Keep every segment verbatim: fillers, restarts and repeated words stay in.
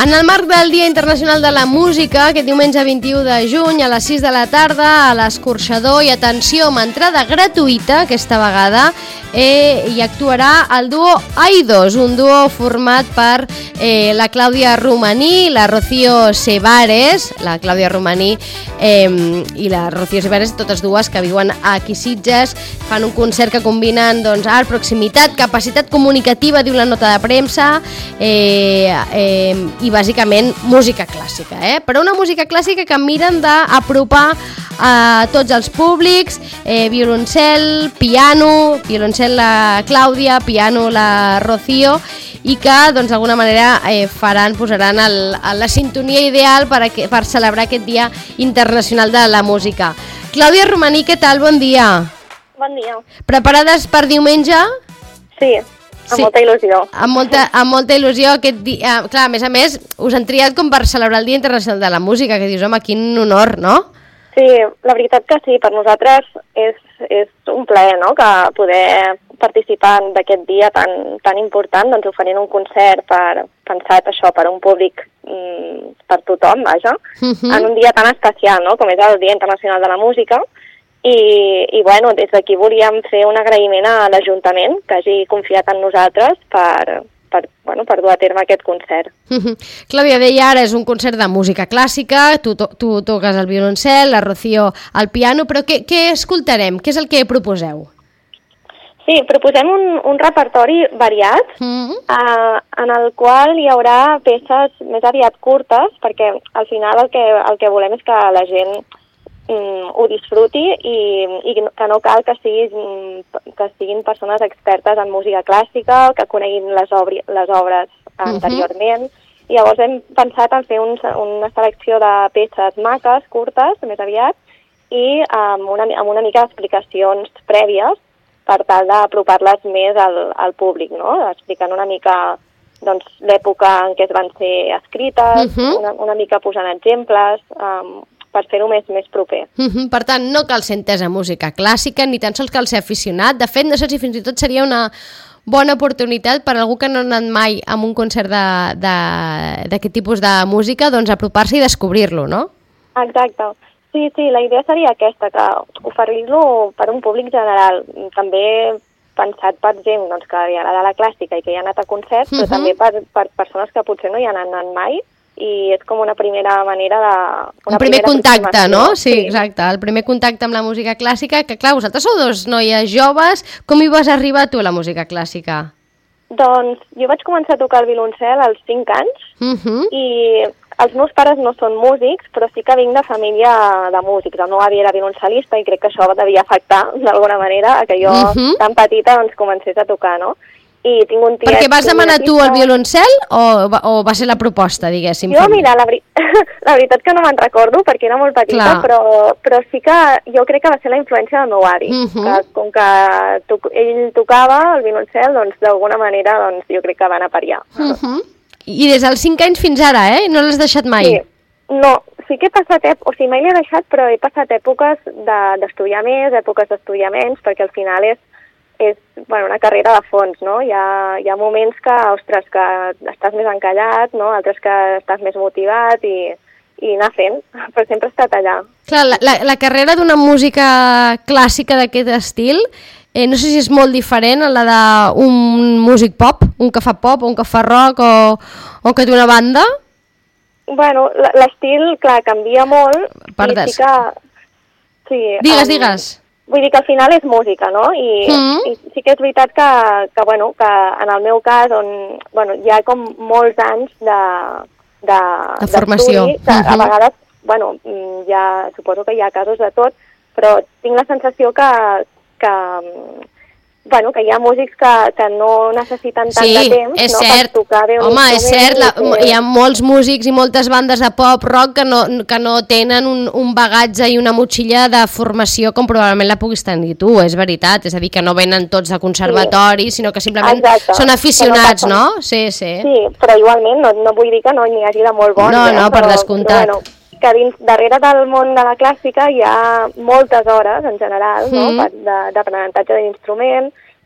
En el marc del Dia Internacional de la Música, aquest diumenge vint-i-u de juny, a les sis de la tarda, a l'Escorxador, i atenció, amb entrada gratuïta, aquesta vegada, eh, hi actuarà el duo Aidos, un duo format per eh, la Clàudia Romaní, la Rocío Sebares, la Clàudia Romaní eh, i la Rocío Sebares, totes dues que viuen aquí a Sitges, fan un concert que combinen doncs, art, proximitat, capacitat comunicativa, diu la nota de premsa, eh, eh, i bàsicament música clàssica, eh? però una música clàssica que miren d'apropar a tots els públics, eh, violoncel, piano, violoncel la Clàudia, piano la Rocío, i que doncs d'alguna manera eh, faran, posaran el, la sintonia ideal per, a, per celebrar aquest Dia Internacional de la Música. Clàudia Romaní, què tal? Bon dia. Bon dia. Preparades per diumenge? Sí, amb sí. molta il·lusió. Amb molta, amb molta il·lusió aquest dia. Clar, a més a més, us han triat com per celebrar el Dia Internacional de la Música, que dius, home, quin honor, no? Sí, la veritat que sí, per nosaltres és, és un plaer, no?, que poder participar d'aquest dia tan, tan important, doncs oferint un concert per, pensat això, per un públic, mm, per tothom, vaja, uh-huh. en un dia tan especial, no?, com és el Dia Internacional de la Música, i, i bueno, des d'aquí volíem fer un agraïment a l'Ajuntament, que hagi confiat en nosaltres per... Per, bueno, per dur a terme aquest concert. Uh-huh. Clàudia deia ara, és un concert de música clàssica, tu, to, tu toques el violoncel, la Rocío el piano, però què, què escoltarem? Què és el que proposeu? Sí, proposem un, un repertori variat, uh-huh. eh, en el qual hi haurà peces més aviat curtes, perquè al final el que, el que volem és que la gent mm, ho disfruti i, i que no cal que, siguis, que siguin persones expertes en música clàssica, que coneguin les, obri, les obres anteriorment. Uh-huh. I llavors hem pensat en fer un, una selecció de peces maques, curtes, més aviat, i amb una, amb una mica d'explicacions prèvies per tal d'apropar-les més al, al públic, no? Explicant una mica doncs, l'època en què es van ser escrites, uh-huh. una, una mica posant exemples, um, per fer-ho més, més proper. Uh-huh. Per tant, no cal ser entesa música clàssica, ni tan sols cal ser aficionat. De fet, no sé si fins i tot seria una bona oportunitat per a algú que no ha anat mai a un concert d'aquest tipus de música, doncs apropar-se i descobrir-lo, no? Exacte. Sí, sí, la idea seria aquesta, que oferir-lo per un públic general, també pensat per gent doncs, que li agrada la clàssica i que hi ha anat a concerts, uh-huh. però també per, per persones que potser no hi han anat mai, i és com una primera manera de... Un primer contacte, no? Sí, sí, exacte, el primer contacte amb la música clàssica, que clar, vosaltres sou dos noies joves, com hi vas arribar tu a la música clàssica? Doncs jo vaig començar a tocar el violoncel als cinc anys, uh-huh. i els meus pares no són músics, però sí que vinc de família de músics. El meu avi era violoncelista i crec que això devia afectar d'alguna manera a que jo, uh-huh. tan petita, doncs comencés a tocar, no? I tinc un tiet... Perquè vas demanar tu el violoncel o va, o va ser la proposta, diguéssim? Jo, mira, la, veri... la veritat que no me'n recordo perquè era molt petita, però, però sí que jo crec que va ser la influència del meu avi, uh-huh. que com que to... ell tocava el violoncel, doncs d'alguna manera doncs, jo crec que va anar per allà. Uh-huh. I des dels cinc anys fins ara, eh? No l'has deixat mai? Sí, no, sí que he passat èpoques, o sigui, mai l'he deixat, però he passat èpoques d'estudiar de, més, èpoques d'estudiar menys, perquè al final és és bueno, una carrera de fons, no? Hi ha, hi ha moments que, ostres, que estàs més encallat, no? Altres que estàs més motivat i, i anar fent, però sempre he estat allà. Clar, la, la, la carrera d'una música clàssica d'aquest estil, eh, no sé si és molt diferent a la d'un músic pop, un que fa pop, un que fa rock o, o que té una banda? Bueno, l'estil, clar, canvia molt. Perdes. I sí que... Sí, digues, um, digues. Vull dir que al final és música, no? I, mm. i sí que és veritat que, que, bueno, que en el meu cas, on bueno, hi ha com molts anys de, de, de formació, que uh-huh. a vegades, bueno, ja, suposo que hi ha casos de tot, però tinc la sensació que, que, bueno, que hi ha músics que, que no necessiten tant sí, de temps, és no, cert. per tocar bé un Home, és cert, la, que... hi ha molts músics i moltes bandes de pop, rock, que no, que no tenen un, un bagatge i una motxilla de formació com probablement la puguis tenir tu, és veritat, és a dir, que no venen tots de conservatori, sí. sinó que simplement Exacte. Són aficionats, no? Sí, sí. Sí, però igualment no, no vull dir que no n'hi hagi de molt bons. No, no, eh? per però, descomptat. Però, bueno, que dins, darrere del món de la clàssica hi ha moltes hores, en general, mm. no? d'aprenentatge de l'instrument,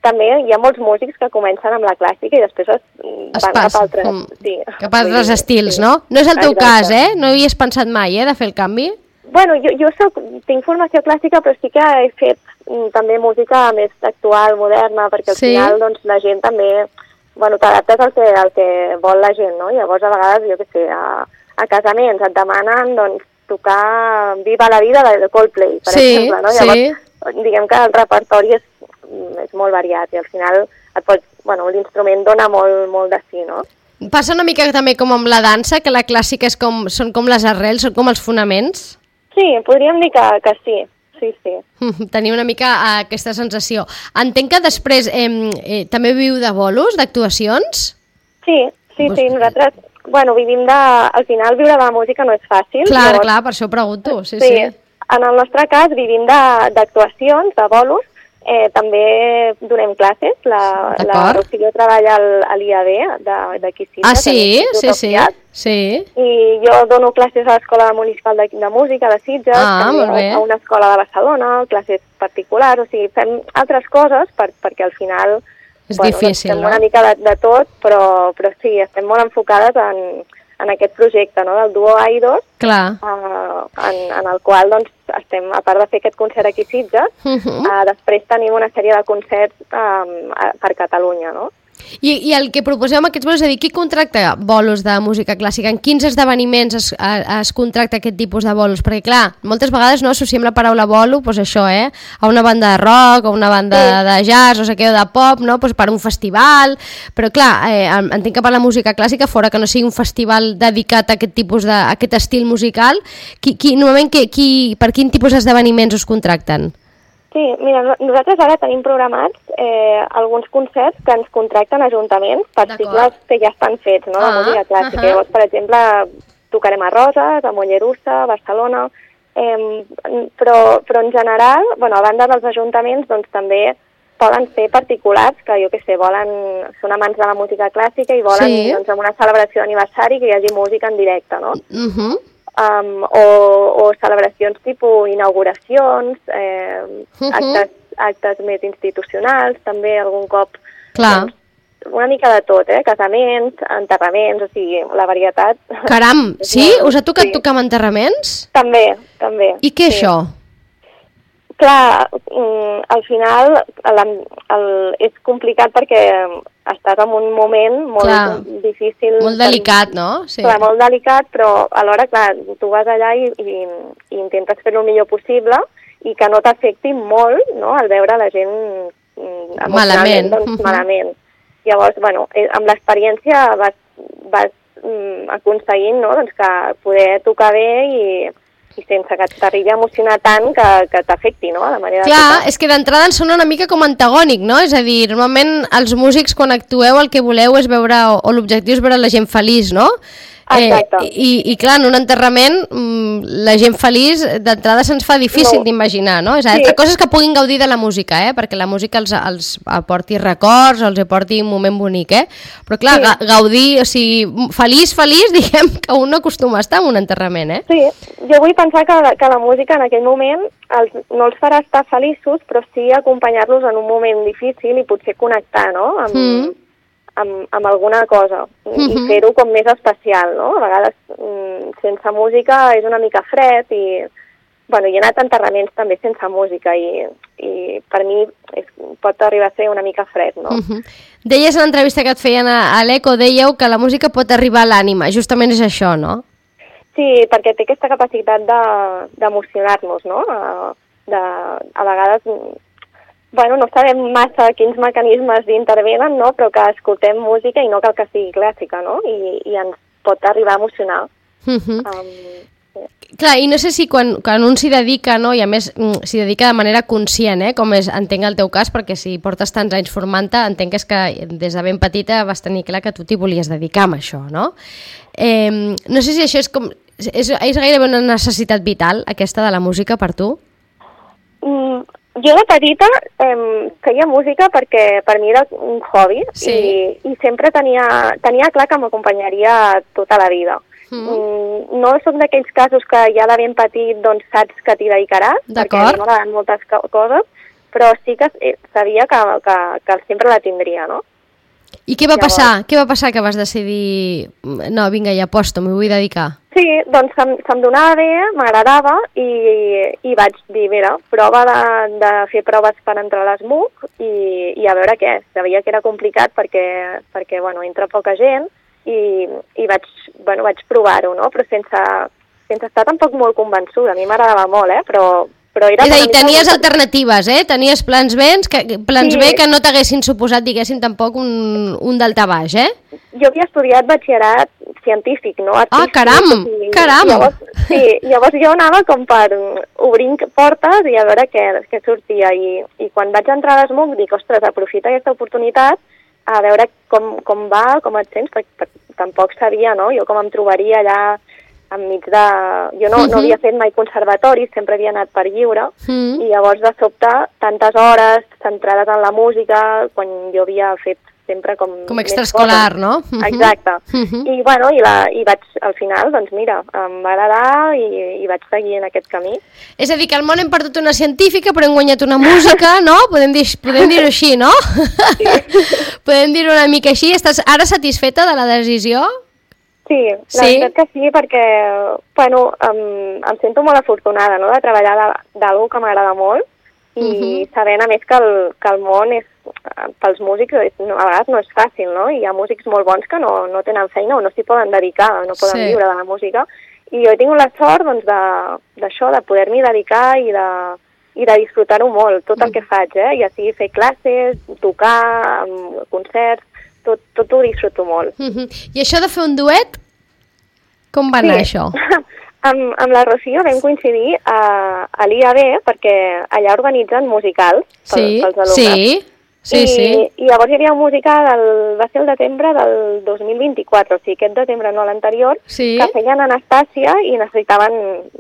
també hi ha molts músics que comencen amb la clàssica i després es, es van passa, cap a altres, mm. sí. cap a altres sí, estils, sí. no? No és el teu Exacte. cas, eh? No hi havies pensat mai, eh, de fer el canvi? Bueno, jo, jo soc, tinc formació clàssica, però sí que he fet mm, també música més actual, moderna, perquè al sí. final doncs, la gent també, bueno, t'adaptes al que, al que vol la gent, no? Llavors, a vegades, jo què sé, a, a casaments et demanen, doncs, tocar Viva la vida de Coldplay, per sí, exemple, no? Llavors, sí. diguem que el repertori és, és molt variat i al final et pots, bueno, l'instrument dona molt, molt de sí, no? Passa una mica també com amb la dansa, que la clàssica és com, són com les arrels, són com els fonaments? Sí, podríem dir que, que sí, sí, sí. Tenia una mica aquesta sensació. Entenc que després eh, eh, també viu de bolos, d'actuacions? Sí, sí, sí, nosaltres, bueno, vivim de... Al final viure de la música no és fàcil. Clar, llavors, clar, per això ho pregunto, sí, sí. sí. En el nostre cas vivim d'actuacions, de, de bolos, eh, també donem classes, la, la Rocío treballa al, a l'I A D d'aquí Sitges. Ah, sí? Sí, sí, sí. I jo dono classes a l'Escola Municipal de, de Música de Sitges, ah, també a una escola de Barcelona, classes particulars, o sigui, fem altres coses per, perquè al final és bueno, difícil, fem no? una mica de, de tot, però, però sí, estem molt enfocades en, en aquest projecte, no?, del duo A I dos, clar. Uh, en, en el qual doncs, estem, a part de fer aquest concert aquí a Sitges, uh -huh. uh, després tenim una sèrie de concerts um, per Catalunya, no? I, I el que proposeu amb aquests bolos, és a dir, qui contracta bolos de música clàssica? En quins esdeveniments es, es contracta aquest tipus de bolos? Perquè, clar, moltes vegades no associem la paraula bolo, doncs això, eh? A una banda de rock, a una banda sí. de jazz, o sé què, o de pop, no? Pues per un festival, però clar, eh, entenc que per la música clàssica, fora que no sigui un festival dedicat a aquest tipus de, a aquest estil musical, qui, qui, normalment qui, qui, per quin tipus d'esdeveniments us contracten? Sí, mira, nosaltres ara tenim programats eh, alguns concerts que ens contracten ajuntaments per cicles que ja estan fets, no?, de ah, música clàssica. Uh -huh. Llavors, per exemple, tocarem a Roses, a Mollerussa, a Barcelona, eh, però, però en general, bueno, a banda dels ajuntaments, doncs també poden ser particulars que, jo què sé, volen, són amants de la música clàssica i volen, sí. doncs, en una celebració d'aniversari que hi hagi música en directe, no? Uh -huh. Um, o, o celebracions tipus inauguracions, eh, uh -huh. actes, actes més institucionals, també algun cop. Clar. Doncs, una mica de tot, eh? Casaments, enterraments, o sigui, la varietat. Caram, sí? Molt, Us ha tocat sí. tocar amb enterraments? També, també. I què és sí. això? Clar, al final el, el, és complicat perquè estàs en un moment molt clar, difícil. Molt delicat, no? Sí. Clar, molt delicat, però alhora, clar, tu vas allà i, i, i intentes fer-ho el millor possible i que no t'afecti molt, no?, al veure la gent malament. Doncs, uh -huh. malament. Llavors, bueno, amb l'experiència vas, vas mm, aconseguint, no?, doncs que poder tocar bé i i sense que t'arribi a emocionar tant que, que t'afecti, no?, la manera Clar, de tocar. és que d'entrada ens sona una mica com antagònic, no? És a dir, normalment els músics quan actueu el que voleu és veure, o, o l'objectiu és veure la gent feliç, no? Exacte. Eh, i, I clar, en un enterrament mmm, la gent feliç d'entrada se'ns fa difícil no. d'imaginar, no? És a dir, sí. Altra cosa és que puguin gaudir de la música, eh? Perquè la música els, els aporti records, els aporti un moment bonic, eh? Però clar, sí. gaudir, o sigui, feliç, feliç, diguem que un no acostuma a estar en un enterrament, eh? Sí, jo vull pensar que la, que la música en aquell moment els, no els farà estar feliços, però sí acompanyar-los en un moment difícil i potser connectar, no?, amb... Mm. Amb, amb alguna cosa uh -huh. i fer-ho com més especial, no? A vegades mm, sense música és una mica fred i, bueno, hi he anat a enterraments també sense música i, i per mi és, pot arribar a ser una mica fred, no? Uh -huh. Deies en l'entrevista que et feien a, a l'Eco, dèieu que la música pot arribar a l'ànima, justament és això, no? Sí, perquè té aquesta capacitat d'emocionar-nos, de, no? De, a vegades... Bueno, no sabem massa quins mecanismes intervenen, no?, però que escoltem música i no cal que sigui clàssica, no?, i, i ens pot arribar a emocionar. Uh -huh. um, sí. Clar, i no sé si quan, quan un s'hi dedica, no?, i a més s'hi dedica de manera conscient, eh?, com és, entenc el teu cas, perquè si portes tants anys formant-te, entenc que és que des de ben petita vas tenir clar que tu t'hi volies dedicar amb això, no? Eh, no sé si això és com... És, és gairebé una necessitat vital, aquesta de la música, per tu? Mm. Jo de petita eh, feia música perquè per mi era un hobby sí. i, i sempre tenia, tenia clar que m'acompanyaria tota la vida. Mm. Mm, no són d'aquells casos que ja de ben petit doncs, saps que t'hi dedicaràs, perquè a mi m'agraden moltes coses, però sí que sabia que, que, que sempre la tindria, no? I què va Llavors... passar? Què va passar que vas decidir... No, vinga, ja aposto, m'hi vull dedicar. Sí, doncs se'm, se'm donava bé, m'agradava i, i vaig dir, mira, prova de, de fer proves per entrar a l'ESMUC i, i a veure què. Sabia que era complicat perquè, perquè bueno, entra poca gent i, i vaig, bueno, vaig provar-ho, no? Però sense, sense estar tampoc molt convençuda. A mi m'agradava molt, eh? Però... Però era és a dir, tenies alternatives, eh? Tenies plans B que, plans sí. B que no t'haguessin suposat, diguéssim, tampoc un, un daltabaix, eh? Jo havia estudiat batxillerat científic, no? Artístic, ah, caram, i, caram! Llavors, sí, llavors jo anava com per obrir portes i a veure què, què sortia. I, I quan vaig entrar a l'ESMUC dic, ostres, aprofita aquesta oportunitat a veure com, com va, com et sents, perquè, perquè tampoc sabia, no? Jo com em trobaria allà enmig de... Jo no, uh-huh. no havia fet mai conservatori, sempre havia anat per lliure, uh-huh. i llavors de sobte tantes hores centrades en la música, quan jo havia fet sempre com... Com extraescolar, no? Uh-huh. Exacte. Uh-huh. I bueno, i, la, i vaig, al final, doncs mira, em va agradar i, i vaig seguir en aquest camí. És a dir, que al món hem perdut una científica, però hem guanyat una música, no? Podem dir, podem dir-ho així, no? Sí. Podem dir-ho una mica així. Estàs ara satisfeta de la decisió? Sí, la sí? veritat que sí, perquè bueno, em, em sento molt afortunada, no?, de treballar d'algú que m'agrada molt i uh-huh. sabent a més que el, que el món és, pels músics és, no, a vegades no és fàcil, no? Hi ha músics molt bons que no, no tenen feina o no s'hi poden dedicar, no poden sí. viure de la música, i jo he tingut la sort doncs, d'això, de, de poder-m'hi dedicar i de, i de disfrutar-ho molt, tot el uh-huh. que faig, eh? Ja sigui fer classes, tocar, concerts, Tot, tot ho disfruto molt. Uh-huh. I això de fer un duet, com va anar sí. això? amb, amb la Rocío vam coincidir a, a l'I A B perquè allà organitzen musicals pel, sí. pels alumnes. Sí, sí, I, sí. I llavors hi havia un musical, el, va ser el desembre del dos mil vint-i-quatre, o sigui, aquest desembre no l'anterior, sí. que feien Anastàcia i necessitaven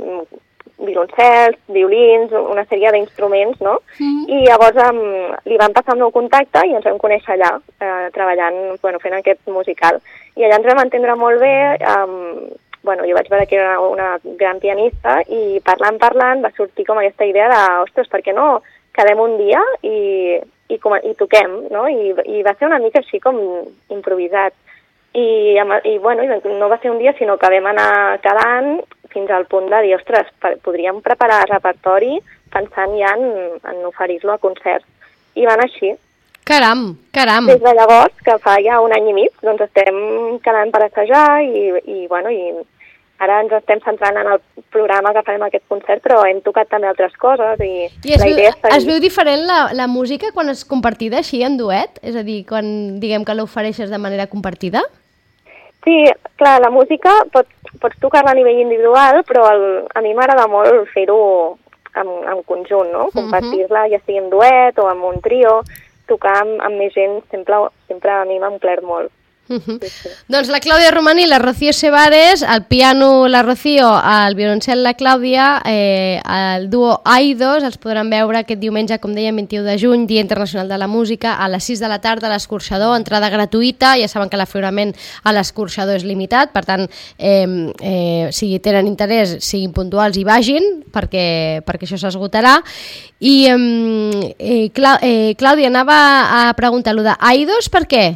violoncels, violins, una sèrie d'instruments, no? Mm. I llavors um, li van passar el meu contacte i ens vam conèixer allà, eh, treballant, bueno, fent aquest musical. I allà ens vam entendre molt bé, um, bueno, jo vaig veure que era una gran pianista i parlant, parlant, va sortir com aquesta idea de, ostres, per què no quedem un dia i, i, com, i toquem, no? I, I va ser una mica així com improvisat. I, i bueno, no va ser un dia, sinó que vam anar cada any fins al punt de dir, ostres, podríem preparar repertori pensant ja en, en oferir-lo a concerts. I van així. Caram, caram. Des de llavors, que fa ja un any i mig, doncs estem quedant per assajar i, i, bueno, i ara ens estem centrant en el programa que farem aquest concert, però hem tocat també altres coses i, I la idea és seguir. Es veu diferent la, la música quan és compartida així en duet? És a dir, quan diguem que l'ofereixes de manera compartida? Sí, clar, la música pot, pots tocar-la a nivell individual, però el, a mi m'agrada molt fer-ho en, en conjunt, no? Compartir-la ja sigui en duet o en un trio, tocar amb, amb més gent sempre, sempre a mi m'ha omplert molt. Uh-huh. Sí, sí. Doncs la Clàudia Romaní, la Rocío Sebares, al piano la Rocío, al violoncel la Clàudia, eh, el duo Aidos, els podran veure aquest diumenge, com deia, vint-i-u de juny, Dia Internacional de la Música, a les sis de la tarda a l'Escorxador, entrada gratuïta, ja saben que l'aforament a l'Escorxador és limitat, per tant, eh, eh, si tenen interès, siguin puntuals i vagin, perquè, perquè això s'esgotarà. I eh, eh, Clà, eh, Clàudia, anava a preguntar-lo de Aidos, per què?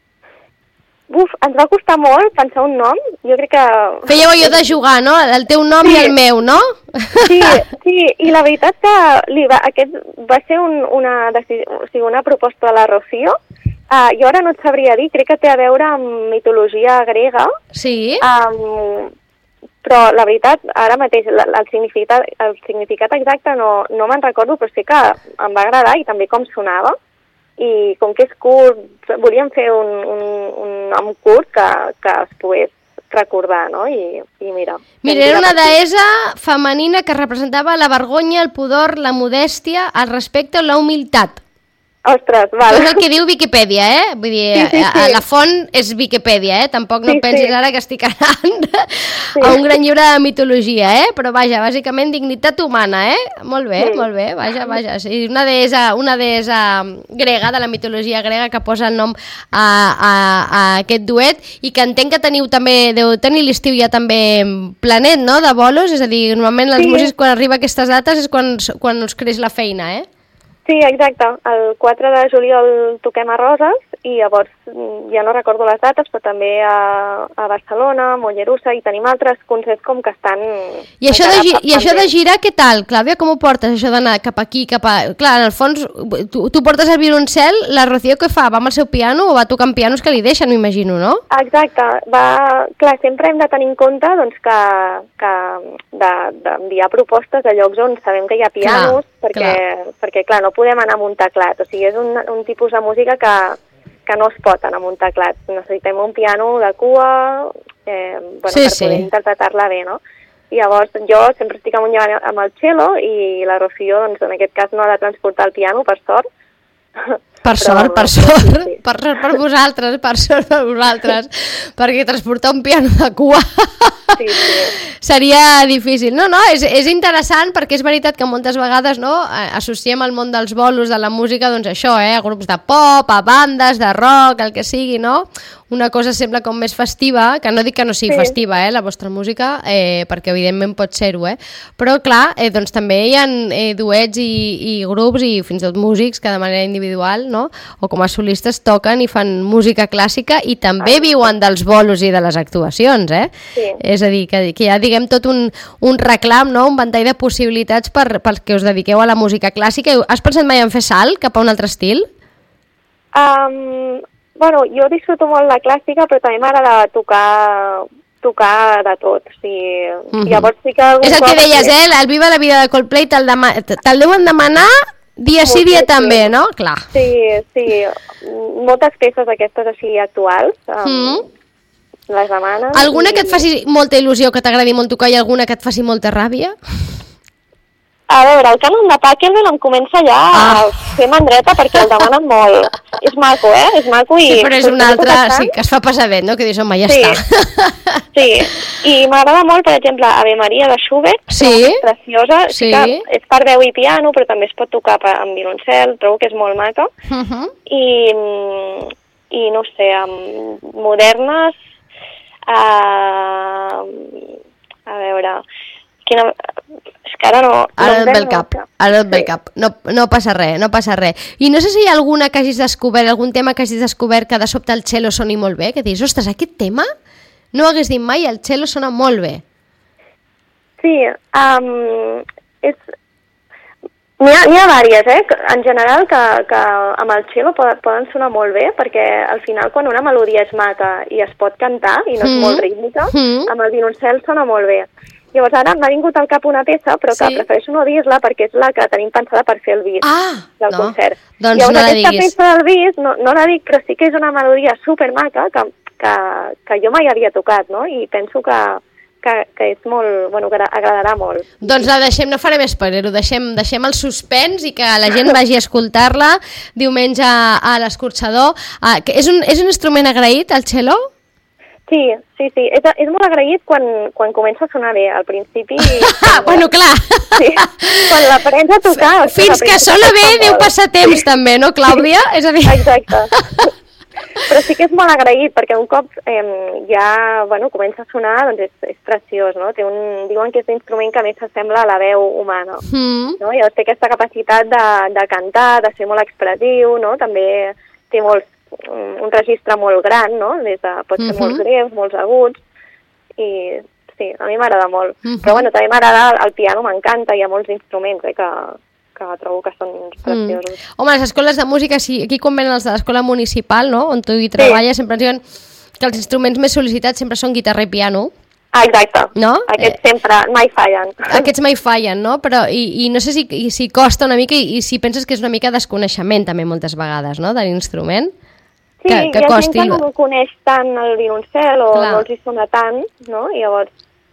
Uf, ens va costar molt pensar un nom, jo crec que... Fèieu allò de jugar, no? El teu nom sí. I el meu, no? Sí, sí, i la veritat que li va, aquest va ser un, una, decisió, o sigui, una proposta de la Rocío. Uh, jo ara no et sabria dir, crec que té a veure amb mitologia grega. Sí. Um, però la veritat, ara mateix, el, el, significat, el significat exacte no, no me'n recordo, però sí que em va agradar i també com sonava. I com que és curt, volíem fer un, un, un nom curt que, que es pogués recordar, no? I, i mira... Mira, era una deessa femenina que representava la vergonya, el pudor, la modèstia, el respecte o la humilitat. Ostres, val. És el que diu Viquipèdia, eh? Vull dir, sí, sí, sí. La font és Viquipèdia, eh? Tampoc no sí, pensis sí. ara que estic anant sí. a un gran llibre de mitologia, eh? Però vaja, bàsicament dignitat humana, eh? Molt bé, sí. molt bé, vaja, vaja. Sí, una deessa, una deessa grega, de la mitologia grega, que posa el nom a, a, a aquest duet i que entenc que teniu també, deu tenir l'estiu ja també planet, no?, de bolos, és a dir, normalment els sí. músics quan arriba a aquestes dates és quan, quan us creix la feina, eh? Sí, exacte. El quatre de juliol toquem a Roses i llavors ja no recordo les dates, però també a, a Barcelona, a Mollerussa, i tenim altres concerts com que estan... I això, de, i això de girar, què tal, Clàudia? Com ho portes, això d'anar cap aquí, cap a... Clar, en el fons, tu, tu portes el violoncel, la Rocío què fa? Va amb el seu piano o va tocant pianos que li deixen, m'imagino, no? Exacte. Va... Clar, sempre hem de tenir en compte doncs, que, que d'enviar de, propostes a llocs on sabem que hi ha pianos, clar, perquè, clar. perquè, clar, no podem anar amb un teclat. O sigui, és un, un tipus de música que, que no es pot anar amb un teclat. Necessitem un piano de cua eh, bueno, sí, per sí. poder interpretar-la bé, no? I llavors jo sempre estic amunt amb el cello i la Rocío, doncs, en aquest cas, no ha de transportar el piano, per sort. Per sort, per sort, sí, sí. Per sort per vosaltres, per sort per vosaltres, perquè transportar un piano de cua sí, sí. seria difícil. No, no, és, és interessant perquè és veritat que moltes vegades no, associem el món dels bolos, de la música, doncs això, eh, a grups de pop, a bandes, de rock, el que sigui, no? Una cosa sembla com més festiva, que no dic que no sigui sí. festiva, eh, la vostra música, eh, perquè evidentment pot ser-ho, eh? Però clar, eh, doncs també hi ha eh, duets i, i grups i fins i tot músics que de manera individual, no? O com a solistes toquen i fan música clàssica i també ah, viuen dels bolos i de les actuacions, eh? Sí. És a dir, que, que hi ha, diguem, tot un, un reclam, no? Un ventall de possibilitats per, per que us dediqueu a la música clàssica. Has pensat mai en fer salt cap a un altre estil? Um... Bueno, jo disfruto molt la clàssica, però també m'agrada tocar, tocar de tot. O sigui, mm-hmm. Llavors sí que... És el que deies, eh? El Viva la vida de Coldplay te'l dema... te deuen demanar dia sí, dia també, no? Clar. Sí, sí. Moltes peces d'aquestes així actuals. Um, mm. Les demanen. Alguna i... que et faci molta il·lusió, que t'agradi molt tocar, i alguna que et faci molta ràbia? A veure, el cànon de Pachelbel em comença ja ah. a fer mandreta perquè el demanen molt. És maco, eh? És maco i... Sí, però és un altre, sí, que es fa passar bé, no? Que dius, home, ja sí. està. Sí, i m'agrada molt, per exemple, Ave Maria de Schubert, sí. que és preciosa, sí. que és per veu i piano, però també es pot tocar amb violoncel, trobo que és molt maca. Uh-huh. I, I, no sé, amb modernes, uh, a veure... Quina... És que ara no... Ara et ve el cap, ara et ve el cap. No, no passa res, no passa res. I no sé si hi ha alguna que hagis descobert, algun tema que hagis descobert que de sobte el cello soni molt bé, que dius, ostres, aquest tema no ho hagués dit mai, el cello sona molt bé. Sí, um, és... N'hi ha, n'hi ha vàries, eh? En general, que, que amb el cello poden, poden sonar molt bé, perquè al final quan una melodia és maca i es pot cantar i no és mm. molt rítmica, mm. amb el violoncel sona molt bé. Llavors ara m'ha vingut al cap una peça, però que sí. prefereixo no dir-la perquè és la que tenim pensada per fer el bis ah, del no. concert. Doncs Llavors no la aquesta diguis. peça del bis no, no la dic, però sí que és una melodia supermaca que, que, que jo mai havia tocat, no? I penso que, que, que és molt, bueno, que agradarà molt. Doncs la deixem, no farem spoiler, ho deixem, deixem el suspens i que la gent vagi a escoltar-la diumenge a, a l'Escorxador. Ah, és, un, és un instrument agraït, el cello? Sí, sí, sí. És, és molt agraït quan, quan comença a sonar bé. Al principi... bueno, clar. Sí, quan l'aprens a tocar... Fins que sona bé deu passar temps sí. també, no, Clàudia? Sí. És a dir... Exacte. Però sí que és molt agraït, perquè un cop eh, ja bueno, comença a sonar, doncs és, és preciós, no? Té un, diuen que és l'instrument que més s'assembla a la veu humana. Mm. No? Llavors té aquesta capacitat de, de cantar, de ser molt expressiu, no? També té molts un registre molt gran, no? Des de, pot ser uh-huh. molts greus, molts aguts, i sí, a mi m'agrada molt. Uh-huh. Però bueno, també m'agrada el, el piano, m'encanta, hi ha molts instruments eh, que, que trobo que són preciosos. Mm. Home, les escoles de música, sí, aquí quan venen els de l'escola municipal, no? On tu hi treballes, sí. sempre ens diuen que els instruments més sol·licitats sempre són guitarra i piano. Ah, exacte. No? Aquests eh, sempre, mai fallen. Aquests mai fallen, no? Però, i, i no sé si, si costa una mica, i, i si penses que és una mica desconeixement també moltes vegades, no?, de l'instrument. Sí, que, que hi ha costi... gent que no coneix tant el violoncel o Clar. no els hi sona tant, no? I llavors,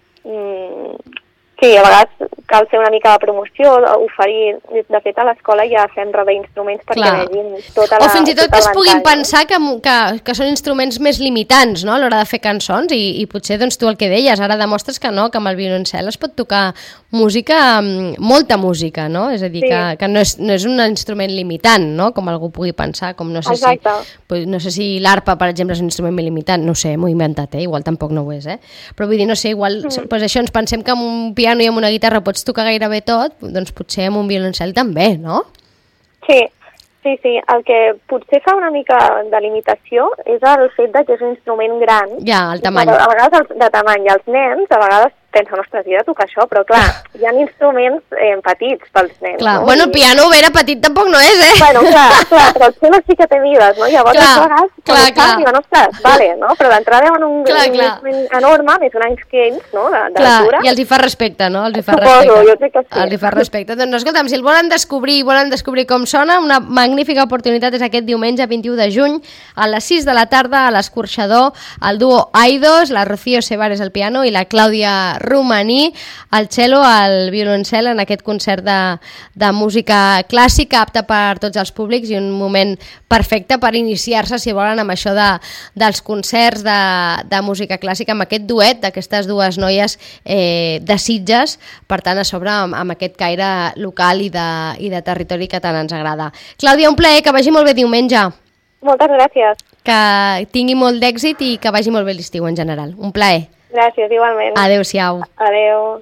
mm, sí, a vegades cal fer una mica de promoció, oferir... De fet, a l'escola ja fem roba d'instruments perquè Clar. vegin tota la... O fins i tot que es puguin pensar que, que, que són instruments més limitants, no?, a l'hora de fer cançons, i, i potser doncs, tu el que deies, ara demostres que no, que amb el violoncel es pot tocar música, molta música, no? És a dir, sí. que, que no, és, no és un instrument limitant, no?, com algú pugui pensar, com no sé Exacte. si... No sé si l'arpa, per exemple, és un instrument limitant, no sé, m'ho he inventat, eh? Igual tampoc no ho és, eh? Però vull dir, no sé, igual, mm. pues això, ens pensem que amb un piano i amb una guitarra pots tocar gairebé tot, doncs potser amb un violoncel també, no? Sí, sí, sí. El que potser fa una mica de limitació és el fet de que és un instrument gran. Ja, el tamany. A vegades de tamany, i els nens a vegades pensen, ostres, jo he de tocar això, però clar, hi ha instruments eh, petits pels nens. Clar, no? bueno, el piano vera petit tampoc no és, eh? Bueno, clar, clar, però el cello sí que té mides, no? Llavors, clar, a vegades, clar, clar. diuen, ostres, vale, no? Però d'entrada deuen un, clar, un clar. instrument enorme, més grans que ells, no? De, de clar, altura. i els hi fa respecte, no? Els hi fa Suposo, respecte. jo crec que sí. Els hi fa respecte. Doncs escolta'm, si el volen descobrir i volen descobrir com sona, una magnífica oportunitat és aquest diumenge vint-i-u de juny a les sis de la tarda a l'Escorxador, el duo Aidos, la Rocío Sebares al piano i la Clàudia Romaní al cello, al violoncel, en aquest concert de, de música clàssica apta per tots els públics i un moment perfecte per iniciar-se, si volen, amb això de, dels concerts de, de música clàssica, amb aquest duet d'aquestes dues noies eh, de Sitges, per tant, a sobre amb, amb aquest caire local i de, i de territori que tant ens agrada. Clàudia, un plaer, que vagi molt bé diumenge. Moltes gràcies. Que tingui molt d'èxit i que vagi molt bé l'estiu en general. Un plaer. Gràcies, igualment. Adéu-siau. Adéu.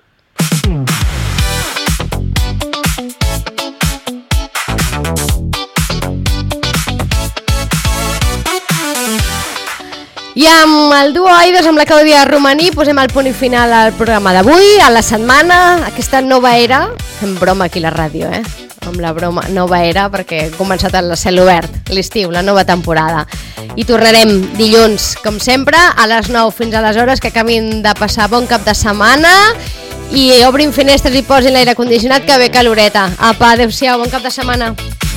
I amb el duo Aidos, amb la Clàudia Romaní, posem el punt i final al programa d'avui, a la setmana, aquesta nova era, fem broma aquí a la ràdio, eh? Amb la broma, nova era, perquè he començat el cel obert, l'estiu, la nova temporada. I tornarem dilluns, com sempre, a les nou fins a les hores, que acabin de passar bon cap de setmana i obrin finestres i posin l'aire condicionat, que ve caloreta. Apa, adéu-siau, bon cap de setmana.